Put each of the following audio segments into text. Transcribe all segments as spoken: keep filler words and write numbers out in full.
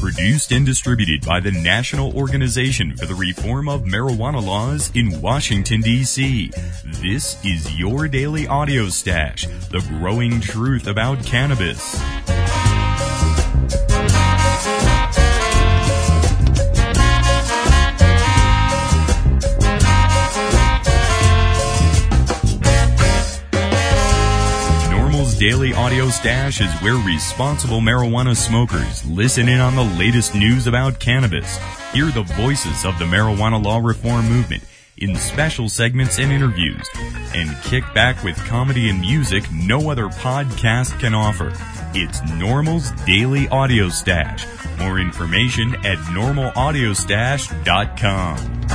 Produced and distributed by the National Organization for the Reform of Marijuana Laws in Washington, D C This is your daily audio stash, the growing truth about cannabis. Daily Audio Stash is where responsible marijuana smokers listen in on the latest news about cannabis, hear the voices of the marijuana law reform movement in special segments and interviews, and kick back with comedy and music no other podcast can offer. It's NORML's Daily Audio Stash. More information at normal audio stash dot com.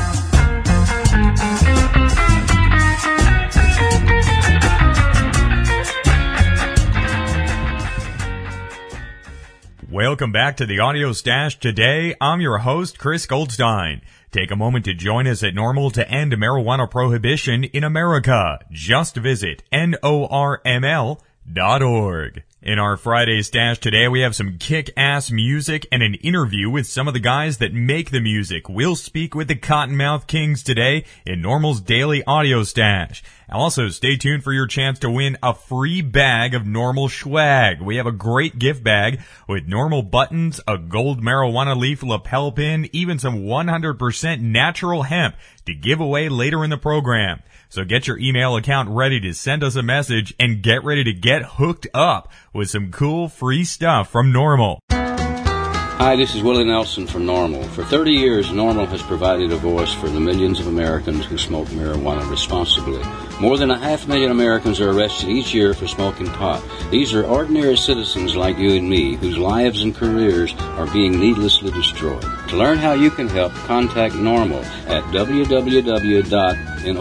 Welcome back to the Audio Stash. Today, I'm your host, Chris Goldstein. Take a moment to join us at NORML to end marijuana prohibition in America. Just visit N O R M L dot org. In our Friday Stash today, we have some kick-ass music and an interview with some of the guys that make the music. We'll speak with the Cottonmouth Kings today in NORML's Daily Audio Stash. Also, stay tuned for your chance to win a free bag of NORML swag. We have a great gift bag with NORML buttons, a gold marijuana leaf lapel pin, even some one hundred percent natural hemp to give away later in the program. So get your email account ready to send us a message and get ready to get hooked up with some cool free stuff from NORML. Hi, this is Willie Nelson from NORML. For thirty years, NORML has provided a voice for the millions of Americans who smoke marijuana responsibly. More than a half million Americans are arrested each year for smoking pot. These are ordinary citizens like you and me, whose lives and careers are being needlessly destroyed. To learn how you can help, contact NORML at w w w dot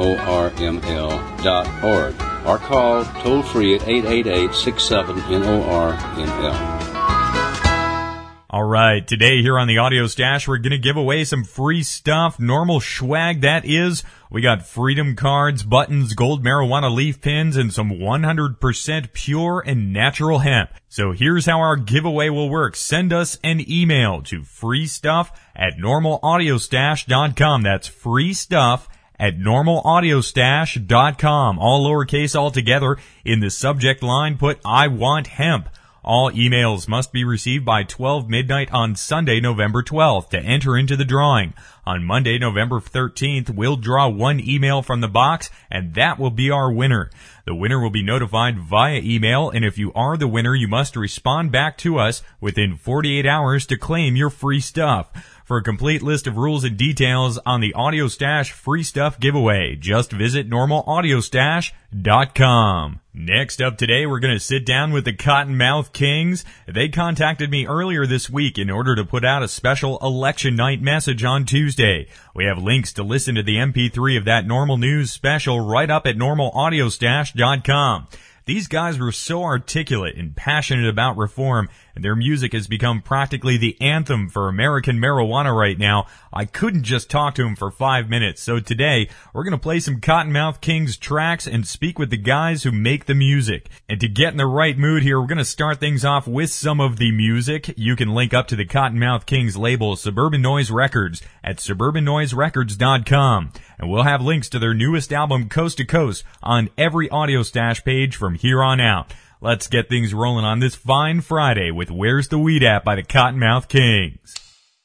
norml dot org or call toll-free at eight eight eight, six seven, N O R N L. All right, today here on the Audio Stash, we're going to give away some free stuff, NORML swag, that is. We got freedom cards, buttons, gold marijuana leaf pins, and some one hundred percent pure and natural hemp. So here's how our giveaway will work. Send us an email to freestuff at normal audio stash dot com. That's free stuff at normal audio stash dot com. All lowercase all together. In the subject line, put I want hemp. All emails must be received by twelve midnight on Sunday, November twelfth to enter into the drawing. On Monday, November thirteenth, we'll draw one email from the box, and that will be our winner. The winner will be notified via email, and if you are the winner, you must respond back to us within forty-eight hours to claim your free stuff. For a complete list of rules and details on the Audio Stash free stuff giveaway, just visit normal audio stash dot com. Next up today, we're going to sit down with the Cottonmouth Kings. They contacted me earlier this week in order to put out a special election night message on Tuesday. We have links to listen to the M P three of that NORML News special right up at normal audio stash dot com. These guys were so articulate and passionate about reform, and their music has become practically the anthem for American marijuana right now. I couldn't just talk to them for five minutes, so today we're going to play some Cottonmouth Kings tracks and speak with the guys who make the music. And to get in the right mood here, we're going to start things off with some of the music. You can link up to the Cottonmouth Kings label, Suburban Noise Records, at suburban noise records dot com. And we'll have links to their newest album, Coast to Coast, on every Audio Stash page from here on out. Let's get things rolling on this fine Friday with Where's the Weed At by the Cottonmouth Kings.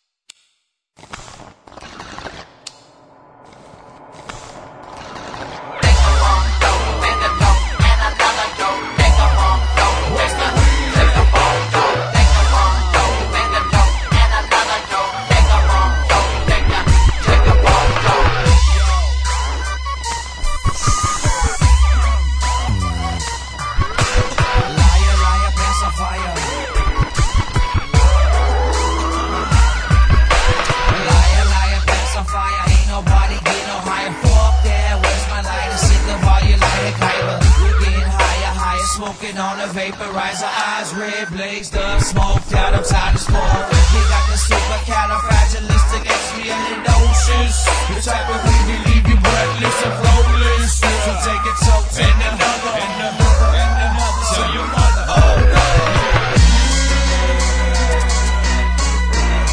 On a vaporizer, eyes red, blazed up, smoked out, I'm tired of smoke. We got the supercalifragilisticexpialidocious, the type of weed that leave you breathless and flowless. So take it, toke, and another, and another, and another, so your mother. Oh,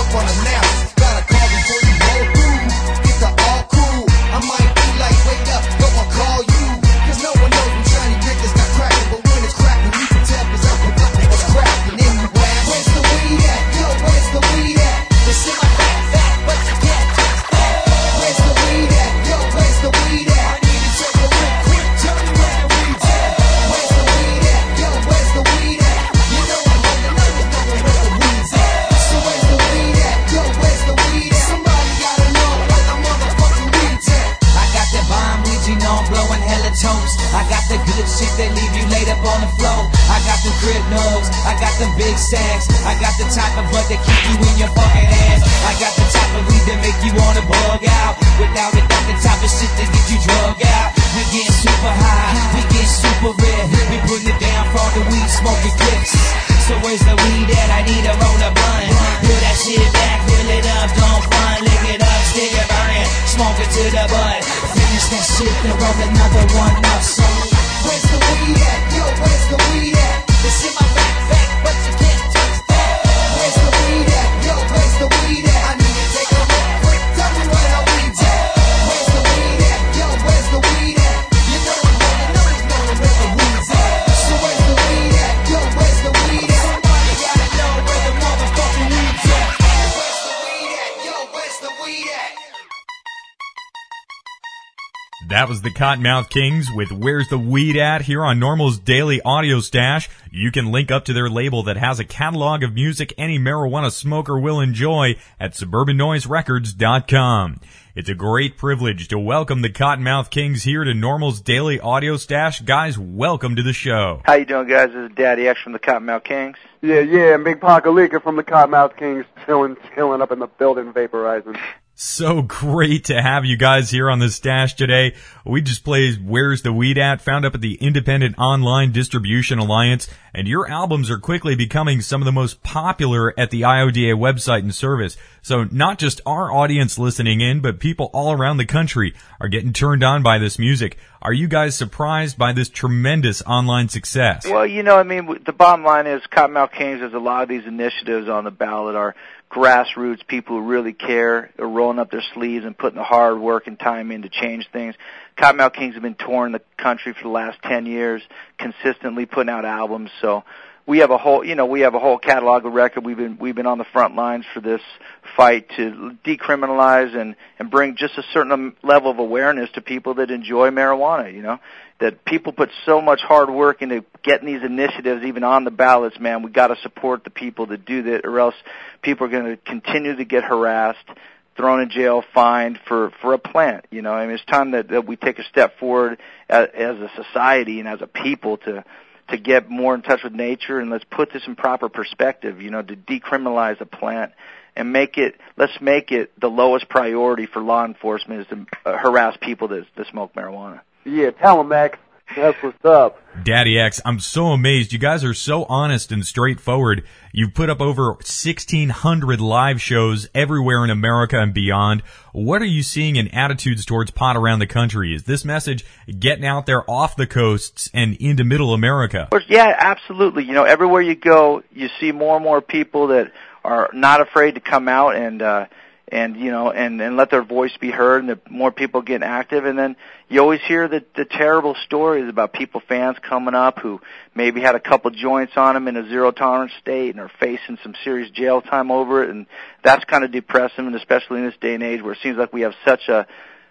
up unannounced. Gotta call before you roll through. Get the all cool. I might be like, wake up, go I'll call you. Cause no one knows when Johnny Rickers got cracking. But when it's cracking, you can tell cause I'm forgotten what's cracking in the ass. Where's the weed at? Yo, where's the weed at? It's in my backpack, but you can't touch that. Where's the weed at? Yo, where's the weed at? I need to take a real quick. Tell me where the weed's at. Where's the weed at? Yo, where's the weed at? You know I'm holding up, you know where the weed's at. So where's the weed at? Yo, where's the weed at? Somebody gotta know where the motherfucking weed's at. I got that bomb weed, you know I'm blowing hella toast. I got the good shit that leave you laid up on the floor. I got the crib nugs, I got the big stacks. I got the type of bud that keep you in your fucking ass. I got the type of weed that make you wanna bug out. Without it, got the type of shit that get you drug out. We getting super high, we getting super red. We putting it down for all the weed smoking clips. So where's the weed at? I need to roll a blunt. Pull that shit back, fill it up, don't front. Lick it up, stick it burning, smoke it to the butt. Finish that shit, then roll another one up. So where's the weed at? Yo, where's the weed at? It's in my backpack, but you can't touch that. Where's the weed at? Yo, where's the weed at? I need to take a real quick. Tell me where the weed's at. Where's the weed at? Yo, where's the weed at? You know I'm holding up, you know where the weed's at. So where's the weed at? Yo, where's the weed at? Somebody gotta know where the motherfucking weed's at. Where's the weed at? Yo, where's the weed at? That was the Cottonmouth Kings with Where's the Weed At here on Normal's Daily Audio Stash. You can link up to their label that has a catalog of music any marijuana smoker will enjoy at suburban noise records dot com. It's a great privilege to welcome the Cottonmouth Kings here to Normal's Daily Audio Stash. Guys, welcome to the show. How you doing, guys? This is Daddy X from the Cottonmouth Kings. Yeah, yeah, and Big Pakalika from the Cottonmouth Kings chilling, chilling up in the building, vaporizing. So great to have you guys here on the stash today. We just played Where's the Weed At, found up at the Independent Online Distribution Alliance, and your albums are quickly becoming some of the most popular at the I O D A website and service. So not just our audience listening in, but people all around the country are getting turned on by this music. Are you guys surprised by this tremendous online success? Well, you know, I mean, the bottom line is Cottonmouth Kings, there's a lot of these initiatives on the ballot are grassroots people who really care, are rolling up their sleeves and putting the hard work and time in to change things. Cottonmouth Kings have been touring the country for the last ten years, consistently putting out albums. So we have a whole, you know, we have a whole catalog of record. We've been we've been on the front lines for this fight to decriminalize and and bring just a certain level of awareness to people that enjoy marijuana. You know, that people put so much hard work into getting these initiatives even on the ballots. Man, we got to support the people that do that, or else people are going to continue to get harassed, thrown in jail, fined for for a plant. You know, I mean, it's time that, that we take a step forward as, as a society and as a people to to get more in touch with nature, and let's put this in proper perspective. You know, to decriminalize a plant and make it, let's make it the lowest priority for law enforcement is to uh, harass people that, that smoke marijuana. Yeah, tell them, Max. That's what's up. Daddy X, I'm so amazed. You guys are so honest and straightforward. You've put up over sixteen hundred live shows everywhere in America and beyond. What are you seeing in attitudes towards pot around the country? Is this message getting out there off the coasts and into middle America? Yeah, absolutely. You know, everywhere you go, you see more and more people that are not afraid to come out and, uh, and you know, and, and let their voice be heard, and the more people getting active. And then you always hear the, the terrible stories about people, fans coming up who maybe had a couple joints on them in a zero-tolerance state and are facing some serious jail time over it, and that's kind of depressing, and especially in this day and age where it seems like we have such a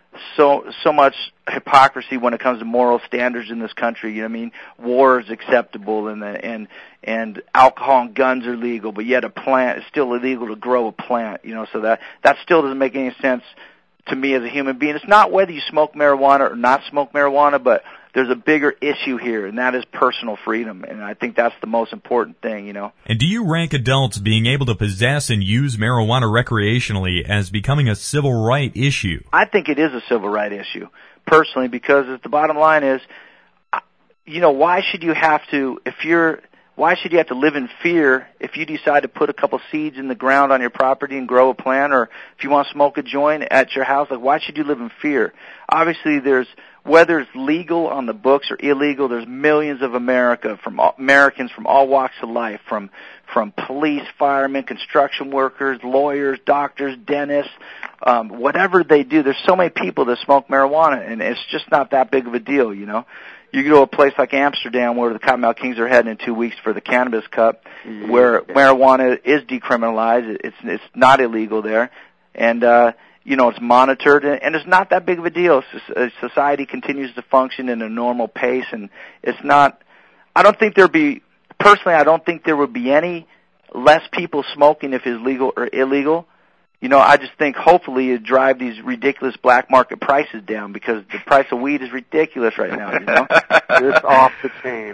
so so much hypocrisy when it comes to moral standards in this country. You know what I mean? War is acceptable, and the, and and alcohol and guns are legal, but yet a plant is still illegal to grow a plant. You know, so that that still doesn't make any sense to me as a human being. It's not whether you smoke marijuana or not smoke marijuana, but there's a bigger issue here, and that is personal freedom, and I think that's the most important thing, you know. And do you rank adults being able to possess and use marijuana recreationally as becoming a civil right issue? I think it is a civil right issue, personally, because the bottom line is, you know, why should you have to, if you're, why should you have to live in fear if you decide to put a couple seeds in the ground on your property and grow a plant, or if you want to smoke a joint at your house? Like, why should you live in fear? Obviously, there's, whether it's legal on the books or illegal, there's millions of America from all, Americans from all walks of life, from from police, firemen, construction workers, lawyers, doctors, dentists, um, whatever they do. There's so many people that smoke marijuana, and it's just not that big of a deal, you know. You go to a place like Amsterdam, where the Cottonmouth Kings are heading in two weeks for the Cannabis Cup, yeah. where marijuana is decriminalized. It's it's not illegal there, and uh, you know, it's monitored, and, and it's not that big of a deal. Society continues to function in a normal pace, and it's not. I don't think there'd be personally. I don't think there would be any less people smoking if it's legal or illegal. You know, I just think hopefully it drive these ridiculous black market prices down, because the price of weed is ridiculous right now, you know? It's off the chain.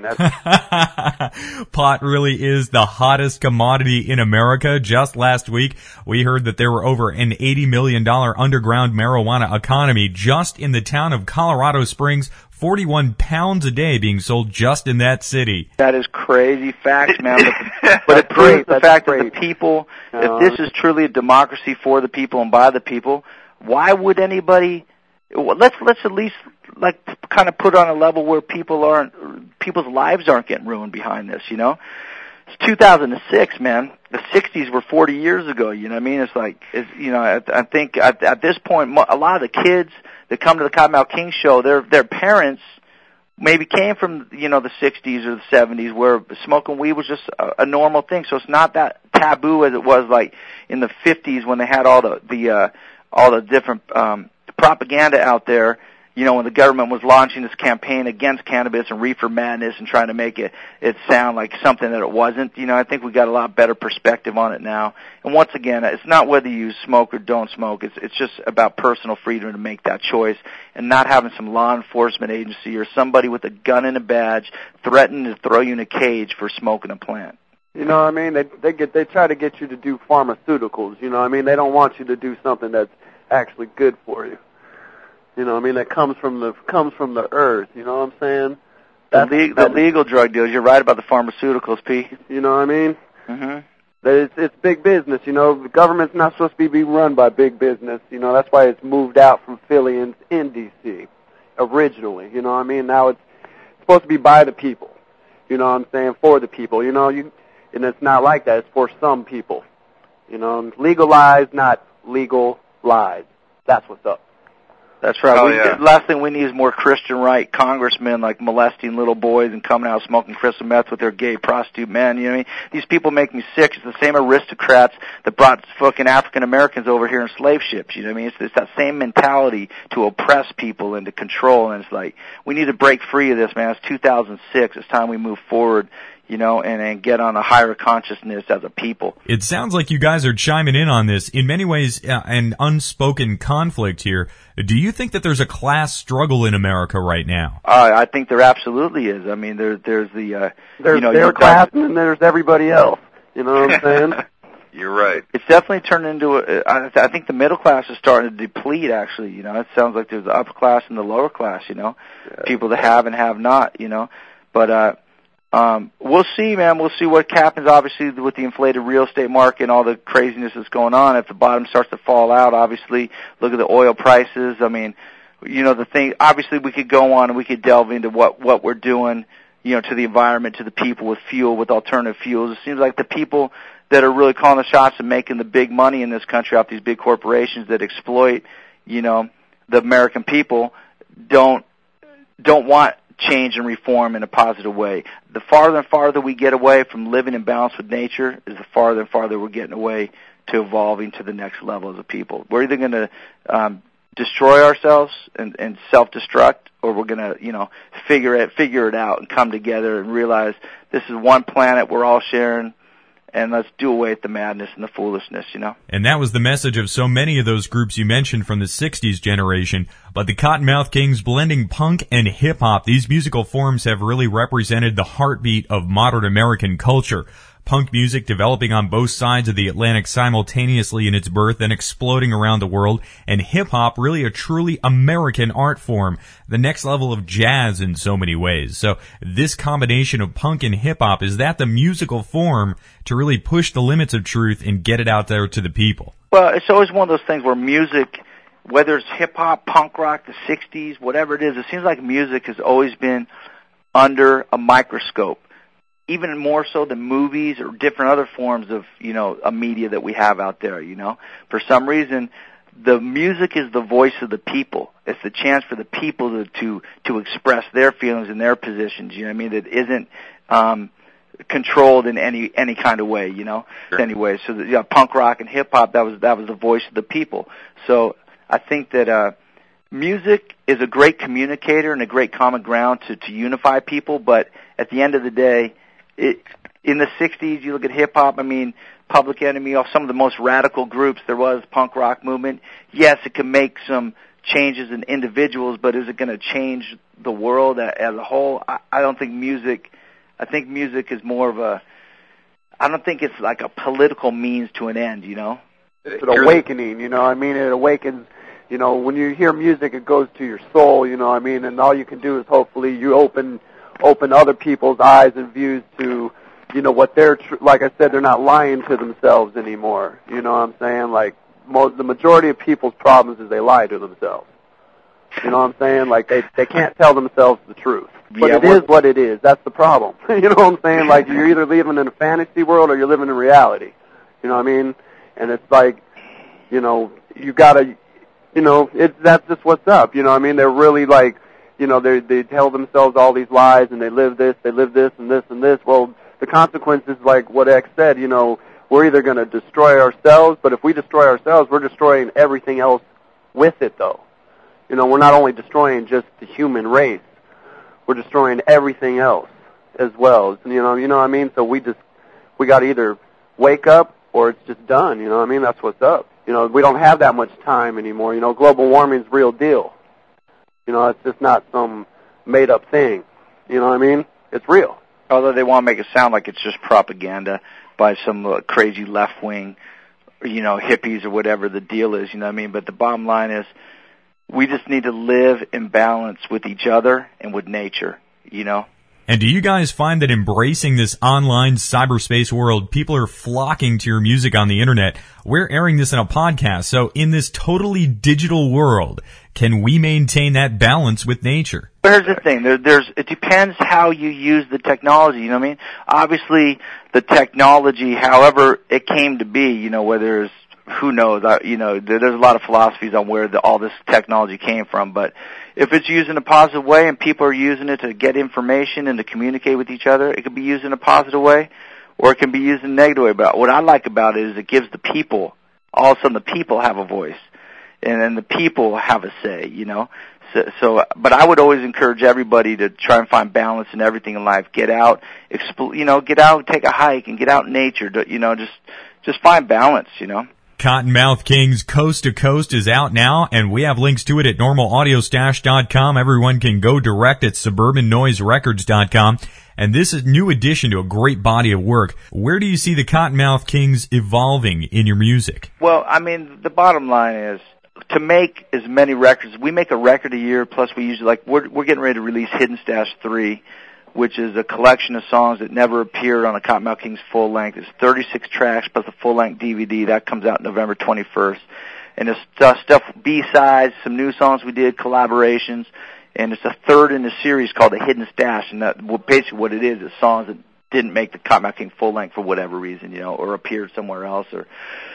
That's... Pot really is the hottest commodity in America. Just last week, we heard that there were over an eighty million dollars underground marijuana economy just in the town of Colorado Springs. forty-one pounds a day being sold just in that city. That is crazy facts, man. But, but it proves the fact that the people, if this is truly a democracy for the people and by the people, why would anybody? Let's let's at least like kind of put on a level where people aren't, people's lives aren't getting ruined behind this. You know, it's two thousand six, man. The sixties were forty years ago. You know what I mean? It's like, it's, you know, I, I think at, at this point, a lot of the kids that come to the Cottonmouth Kings show, their their parents maybe came from, you know, the sixties or the seventies, where smoking weed was just a, a normal thing. So it's not that taboo as it was like in the fifties when they had all the the uh, all the different um, propaganda out there. You know, when the government was launching this campaign against cannabis and reefer madness and trying to make it it sound like something that it wasn't. You know, I think we got a lot better perspective on it now. And once again, it's not whether you smoke or don't smoke. It's it's just about personal freedom to make that choice, and not having some law enforcement agency or somebody with a gun and a badge threatening to throw you in a cage for smoking a plant. You know what I mean? They they get they try to get you to do pharmaceuticals. You know what I mean? They don't want you to do something that's actually good for you. You know what I mean? That comes from the comes from the earth. You know what I'm saying? That's, the, the legal drug deals. You're right about the pharmaceuticals, P. You know what I mean? Mm-hmm. It's, it's big business. You know, the government's not supposed to be run by big business. You know, that's why it's moved out from Philly and in D C originally. You know what I mean? Now it's supposed to be by the people. You know what I'm saying? For the people. You know, you and it's not like that. It's for some people. You know, legalized, not legal lies. That's what's up. That's right. Oh, we, yeah. The last thing we need is more Christian right congressmen like molesting little boys and coming out smoking crystal meth with their gay prostitute men. You know what I mean? These people make me sick. It's the same aristocrats that brought fucking African Americans over here in slave ships. You know what I mean? It's, it's that same mentality to oppress people and to control. And it's like, we need to break free of this, man. It's two thousand six. It's time we move forward. You know, and, and get on a higher consciousness as a people. It sounds like you guys are chiming in on this. In many ways, uh, an unspoken conflict here. Do you think that there's a class struggle in America right now? Uh, I think there absolutely is. I mean, there, there's the, uh, there's you know, their class and then there's everybody else. You know what I'm saying? You're right. It's definitely turned into a, I, I think the middle class is starting to deplete, actually. You know, it sounds like there's the upper class and the lower class, you know, yeah. People that have and have not, you know. But, uh, Um, we'll see, man. We'll see what happens, obviously, with the inflated real estate market and all the craziness that's going on. If the bottom starts to fall out, obviously, look at the oil prices. I mean, you know, the thing, obviously, we could go on and we could delve into what, what we're doing, you know, to the environment, to the people with fuel, with alternative fuels. It seems like the people that are really calling the shots and making the big money in this country off these big corporations that exploit, you know, the American people don't, don't want change and reform in a positive way. The farther and farther we get away from living in balance with nature is the farther and farther we're getting away to evolving to the next level as a people. We're either going to um, destroy ourselves and, and self-destruct, or we're going to, you know, figure it figure it out and come together and realize this is one planet we're all sharing, and let's do away with the madness and the foolishness, you know. And that was the message of so many of those groups you mentioned from the sixties generation. But the Cottonmouth Kings, blending punk and hip-hop, these musical forms have really represented the heartbeat of modern American culture. punk music developing on both sides of the Atlantic simultaneously in its birth and exploding around the world, and hip-hop really a truly American art form, the next level of jazz in so many ways. So this combination of punk and hip-hop, is that the musical form to really push the limits of truth and get it out there to the people? Well, it's always one of those things where music, whether it's hip-hop, punk rock, the sixties, whatever it is, it seems like music has always been under a microscope, even more so than movies or different other forms of, you know, a media that we have out there, you know. For some reason, the music is the voice of the people. It's the chance for the people to to, to express their feelings and their positions, you know what I mean, that isn't um, controlled in any any kind of way, you know. Sure. Anyway, so the, yeah, punk rock and hip-hop, that was that was the voice of the people. So I think that uh, music is a great communicator and a great common ground to, to unify people, but at the end of the day, it, in the sixties, you look at hip-hop, I mean, Public Enemy, some of the most radical groups there was, punk rock movement. Yes, it can make some changes in individuals, but is it going to change the world as a whole? I, I don't think music, I think music is more of a, I don't think it's like a political means to an end, you know? It's an awakening, you know, I mean, it awakens, you know, when you hear music, it goes to your soul, you know, I mean, and all you can do is hopefully you open open other people's eyes and views to, you know, what they're, tr- like I said, they're not lying to themselves anymore, you know what I'm saying? Like, most, the majority of people's problems is they lie to themselves, you know what I'm saying? Like, they they can't tell themselves the truth. But yeah, it is what it is. That's the problem. You know what I'm saying? Like, you're either living in a fantasy world or you're living in reality, you know what I mean? And it's like, you know, you gotta, you know, it, that's just what's up, you know what I mean? They're really like, you know, they they tell themselves all these lies and they live this, they live this and this and this. Well, the consequences, like what X said, you know, we're either going to destroy ourselves, but if we destroy ourselves, we're destroying everything else with it, though. You know, we're not only destroying just the human race, we're destroying everything else as well. You know, you know what I mean? So we just, we got to either wake up or it's just done, you know what I mean? That's what's up. You know, we don't have that much time anymore. You know, global warming's real deal. You know, it's just not some made-up thing. You know what I mean? It's real. Although they want to make it sound like it's just propaganda by some uh, crazy left-wing, you know, hippies or whatever the deal is, you know what I mean? But the bottom line is we just need to live in balance with each other and with nature, you know? And do you guys find that embracing this online cyberspace world, people are flocking to your music on the internet? We're airing this in a podcast, so in this totally digital world, can we maintain that balance with nature? Here's the thing. There, there's, it depends how you use the technology, you know what I mean? Obviously, the technology, however it came to be, you know, whether it's, who knows, I, you know, there, there's a lot of philosophies on where the, all this technology came from, but if it's used in a positive way and people are using it to get information and to communicate with each other, it can be used in a positive way or it can be used in a negative way. But what I like about it is it gives the people, all of a sudden the people have a voice and then the people have a say, you know. So, so, but I would always encourage everybody to try and find balance in everything in life. Get out, expl- you know, get out, take a hike and get out in nature, to, you know, just, just find balance, you know. Cottonmouth Kings Coast to Coast is out now, and we have links to it at normal audio stash dot com. Everyone can go direct at suburban noise records dot com. And this is a new addition to a great body of work. Where do you see the Cottonmouth Kings evolving in your music? Well, I mean, the bottom line is to make as many records. We make a record a year, plus we usually, like, we're, we're getting ready to release Hidden Stash three, which is a collection of songs that never appeared on a Cottonmouth Kings full length. It's thirty-six tracks plus a full length D V D. That comes out November twenty-first. And it's stuff, stuff B-sides, some new songs we did, collaborations, and it's a third in the series called The Hidden Stash. And that, well, basically what it is is songs that didn't make the Cottonmouth Kings full length for whatever reason, you know, or appeared somewhere else, or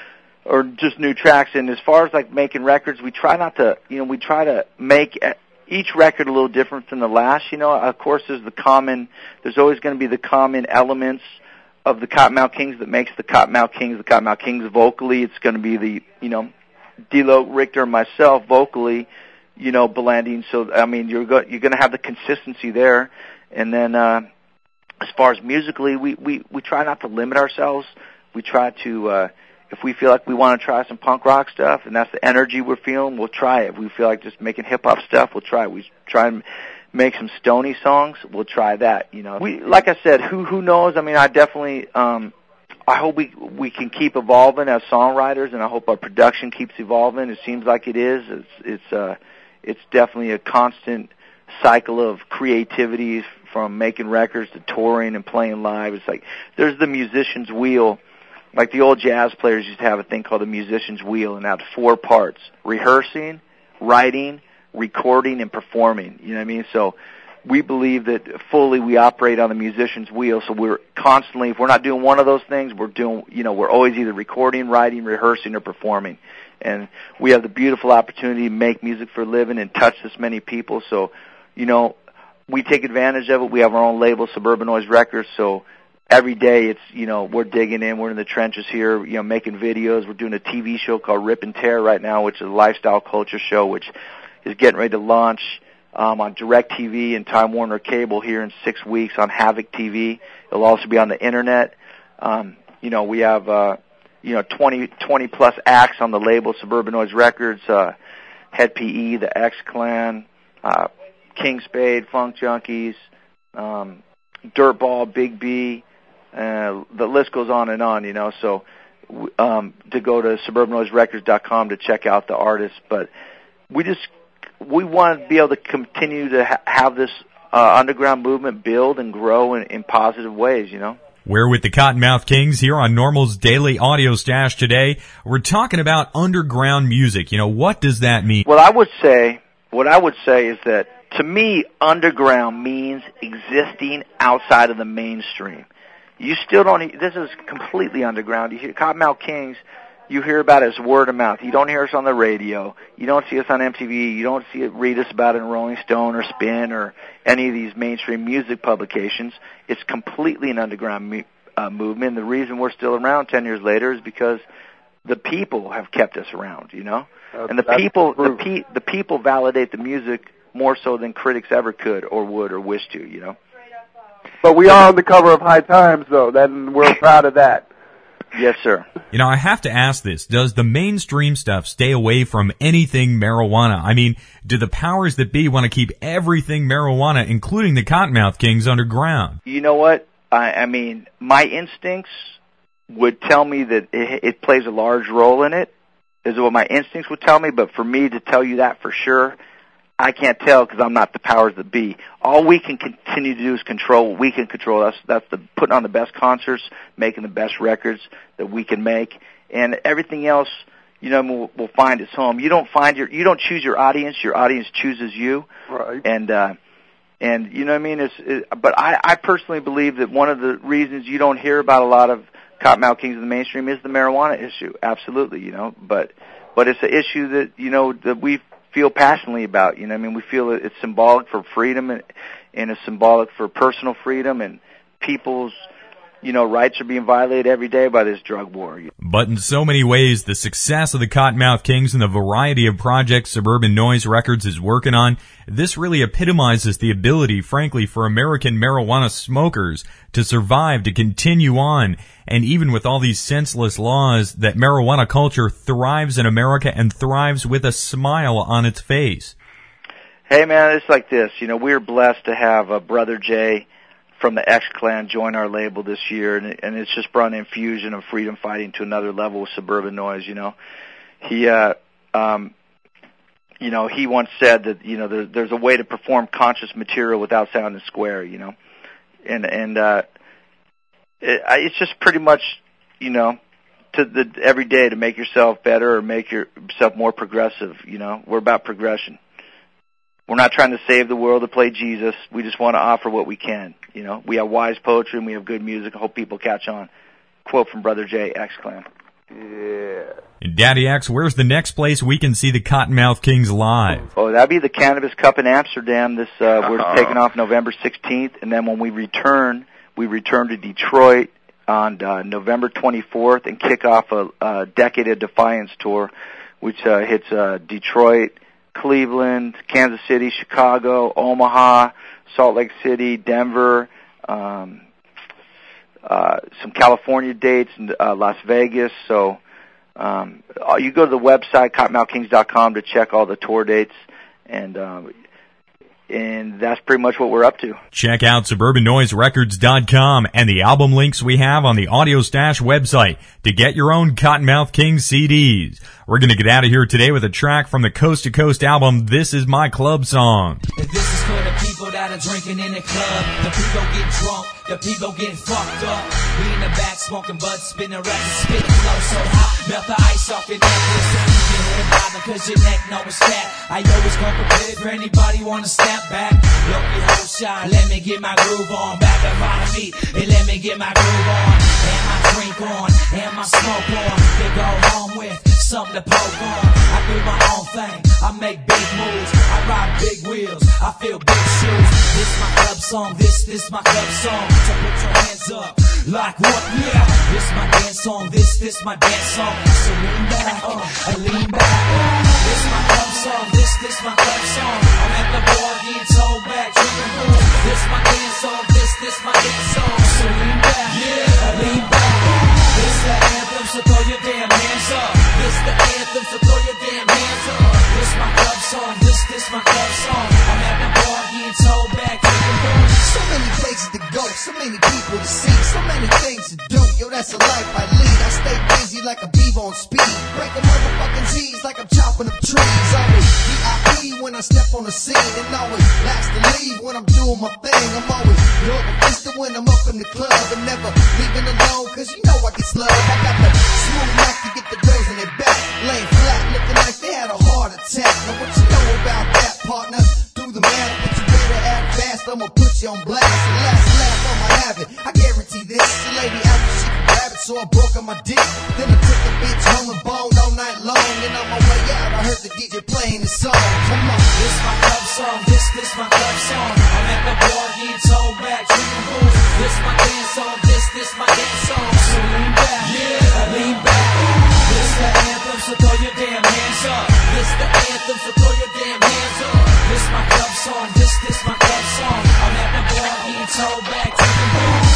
or just new tracks. And as far as like making records, we try not to, you know, we try to make each record a little different from the last, you know. Of course, there's the common, there's always going to be the common elements of the Cottonmouth Kings that makes the Cottonmouth Kings the Cottonmouth Kings vocally. It's going to be the, you know, D-Lo, Richter, and myself vocally, you know, blending. So, I mean, you're go- you're going to have the consistency there. And then, uh, as far as musically, we, we, we try not to limit ourselves. We try to, uh, if we feel like we want to try some punk rock stuff and that's the energy we're feeling, we'll try it. If we feel like just making hip-hop stuff, we'll try it. We try and make some stony songs, we'll try that, you know. We, like I said, who who knows? I mean, I definitely, um, I hope we we can keep evolving as songwriters, and I hope our production keeps evolving. It seems like it is. It's it's uh it's definitely a constant cycle of creativity, from making records to touring and playing live. It's like there's the musician's wheel. Like the old jazz players used to have a thing called the musician's wheel, and that's four parts: rehearsing, writing, recording, and performing. You know what I mean? So we believe that fully we operate on the musician's wheel. So we're constantly, if we're not doing one of those things, we're doing, you know, we're always either recording, writing, rehearsing, or performing. And we have the beautiful opportunity to make music for a living and touch this many people. So, you know, we take advantage of it. We have our own label, Suburban Noise Records. So every day it's, you know, we're digging in, we're in the trenches here, you know, making videos. We're doing a T V show called Rip and Tear right now, which is a lifestyle culture show, which is getting ready to launch um, on DirecTV and Time Warner Cable here in six weeks on Havoc T V. It'll also be on the internet. Um, you know, we have, uh, you know, twenty, twenty plus acts on the label, Suburban Noise Records, uh, Head P E, the X-Clan, uh, King Spade, Funk Junkies, um, Dirtball, Big B. Uh, the list goes on and on, you know, so um, to go to suburban noise records dot com to check out the artists. But we just, we want to be able to continue to ha- have this uh, underground movement build and grow in, in positive ways, you know. We're with the Cottonmouth Kings here on Normal's Daily Audio Stash today. We're talking about underground music. You know, what does that mean? Well, I would say, what I would say is that, to me, underground means existing outside of the mainstream. You still don't, this is completely underground. You hear Cottonmouth Kings, you hear about it as word of mouth. You don't hear us on the radio. You don't see us on M T V. You don't see it, read us about it in Rolling Stone or Spin or any of these mainstream music publications. It's completely an underground mu- uh, movement. The reason we're still around ten years later is because the people have kept us around, you know? Uh, and the people, the, pe- the people validate the music more so than critics ever could or would or wish to, you know? But we are on the cover of High Times, though, and we're proud of that. Yes, sir. You know, I have to ask this. Does the mainstream stuff stay away from anything marijuana? I mean, do the powers that be want to keep everything marijuana, including the Cottonmouth Kings, underground? You know what? I, I mean, my instincts would tell me that it, it plays a large role in it, is what my instincts would tell me, but for me to tell you that for sure, I can't tell because I'm not the powers that be. All we can continue to do is control what we can control. That's that's the putting on the best concerts, making the best records that we can make, and everything else, you know, will, will find its home. You don't find your, you don't choose your audience. Your audience chooses you. Right. And uh, and you know what I mean. It's, it, but I, I personally believe that one of the reasons you don't hear about a lot of Cottonmouth Kings in the mainstream is the marijuana issue. Absolutely, you know. But but it's an issue that you know that we feel passionately about, you know. I mean, we feel it's symbolic for freedom and, and it's symbolic for personal freedom, and people's, you know, rights are being violated every day by this drug war. But in so many ways, the success of the Cottonmouth Kings and the variety of projects Suburban Noise Records is working on, this really epitomizes the ability, frankly, for American marijuana smokers to survive, to continue on, and even with all these senseless laws, that marijuana culture thrives in America and thrives with a smile on its face. Hey, man, it's like this. You know, we're blessed to have a Brother Jay from the X-Clan join our label this year, and, and it's just brought an infusion of freedom fighting to another level with Suburban Noise, you know. He, uh, um, you know, he once said that, you know, there, there's a way to perform conscious material without sounding square, you know. And, and, uh, it, it's just pretty much, you know, to the, every day to make yourself better or make yourself more progressive, you know. We're about progression. We're not trying to save the world to play Jesus. We just want to offer what we can. You know, we have wise poetry and we have good music. I hope people catch on. Quote from Brother J, X-Clan. Yeah. And Daddy X, where's the next place we can see the Cottonmouth Kings live? Oh, that'd be the Cannabis Cup in Amsterdam. This uh, we're uh-huh. taking off November sixteenth, and then when we return, we return to Detroit on uh, November twenty-fourth and kick off a, a Decade of Defiance tour, which uh, hits uh, Detroit, Cleveland, Kansas City, Chicago, Omaha, Salt Lake City, Denver, um, uh, some California dates, and uh, Las Vegas. So um, you go to the website, cottonmouth kings dot com, to check all the tour dates. And, uh, and that's pretty much what we're up to. Check out Suburban Noise Records dot com and the album links we have on the Audio Stash website to get your own Cottonmouth King C Ds. We're going to get out of here today with a track from the Coast to Coast album, This Is My Club Song. This is for the people that are drinking in the club, the people getting drunk, the people getting fucked up. We in the back smoking bud, spinning around and spitting flow so hot, melt the ice off your neck. Listen, you can hear it bother cause your neck know it's fat. I always come prepared for anybody wanna snap back. Look me hold shine, let me get my groove on. Back in front of me, and let me get my groove on. And my drink on, and my smoke on. They go home with something to poke on. I do my own thing, I make big moves, I ride big wheels, I feel big shoes. This my club song, this, this my club song. So put your hands up, like what, yeah. This my dance song, this, this my dance song. So lean back, uh, I lean back. This my club song, this, this my club song. I'm at the bar getting told back, drinking booze. This my dance song, this, this my dance song. So lean back, yeah, I lean back. This the anthem, so throw your damn hands up. This the anthem, so throw your damn hands up. This my club song, this, this my club song. I'm at the bar getting told back, drinking booze. So many places to go, so many people to see, so many things to do. Yo, that's a life I lead. I stay busy like a beaver on speed, breaking motherfucking Z's like I'm chopping up trees. Always V I P when I step on the scene, and always last to leave when I'm doing my thing. I'm always looking fisted when I'm up in the club, and never leaving alone, cause you know I get slugged. I got the smooth knack to get the girls in their back, laying flat, looking like they had a heart attack. Now what you know about that, partner? Do the math, but you better act fast, I'ma put you on blast. The last laugh I'ma have it, I guarantee this. The lady after she could grab it, so I broke on my dick. Then I took the bitch home and boned all night long, and on my way out I heard the D J playing the song. Come on. This my club song, this, this my club song. I'm at the bar getting told back, drinking booze. This my dance song, this, this my dance song. So lean back, yeah, I lean back. This the anthem, so throw your damn hands up. This the anthem, so throw your damn hands up. This my club song, this, this my club song. I'm at the bar getting told back, drinking booze.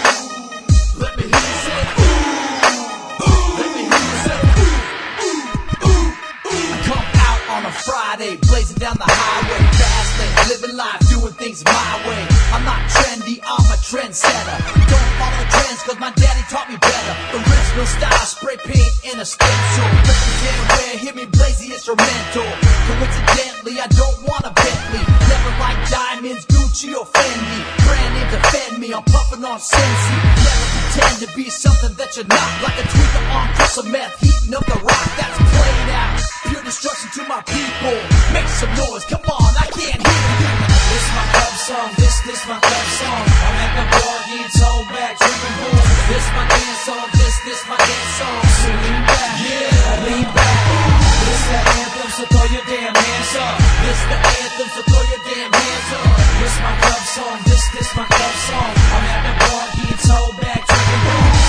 Let me hear you say, ooh, ooh. Let me hear you say, ooh, ooh, ooh. I come out on a Friday, blazing down the highway, fast lane, living life, doing things my way. I'm not trendy, I'm a trendsetter. Don't follow trends, cause my daddy taught me better. Original style, spray paint in a stencil. Listen, can't wear, hear me blaze the instrumental. Coincidentally, I don't want a Bentley. Never like diamonds, Gucci or Fendi. Brand name defend me, I'm puffing on Sensi. Never pretend to be something that you're not. Like a tweaker on crystal meth, heating up the rock that's played out. Pure destruction to my people. Make some noise, come on, I can't hear you. This my club song, this, this my club song. I'm at the bar getting told back, drinking booze. This my dance song, this, this my dance song. So lean back, yeah, I lean back. This the anthem, so throw your damn hands up. This the anthem, so throw your damn hands up. This my club song, this, this my club song. I'm at the bar getting told back, drinking booze.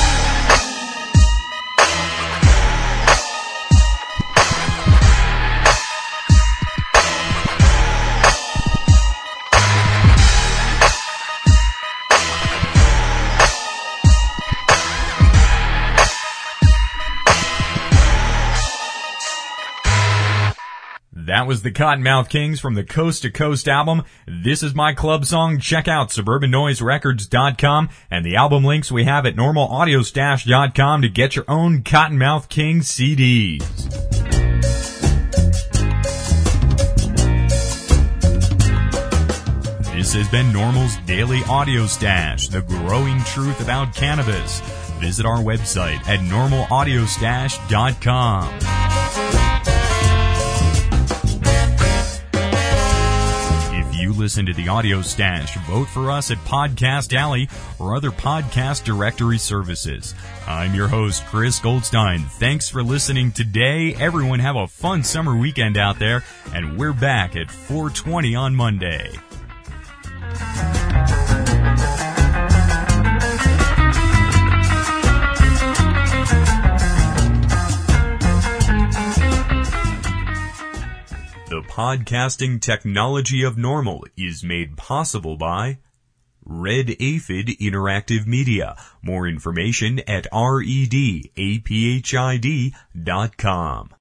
That was the Cottonmouth Kings from the Coast to Coast album, This Is My Club Song. Check out Suburban Noise Records dot com and the album links we have at Normal Audio Stash dot com to get your own Cottonmouth King C Ds. This has been Normal's Daily Audio Stash, the growing truth about cannabis. Visit our website at Normal Audio Stash dot com. You listen to the Audio Stash, vote for us at Podcast Alley or other podcast directory services. I'm your host, Chris Goldstein. Thanks for listening today. Everyone have a fun summer weekend out there, and we're back at four twenty on Monday. The podcasting technology of Normal is made possible by Red Aphid Interactive Media. More information at red aphid dot com.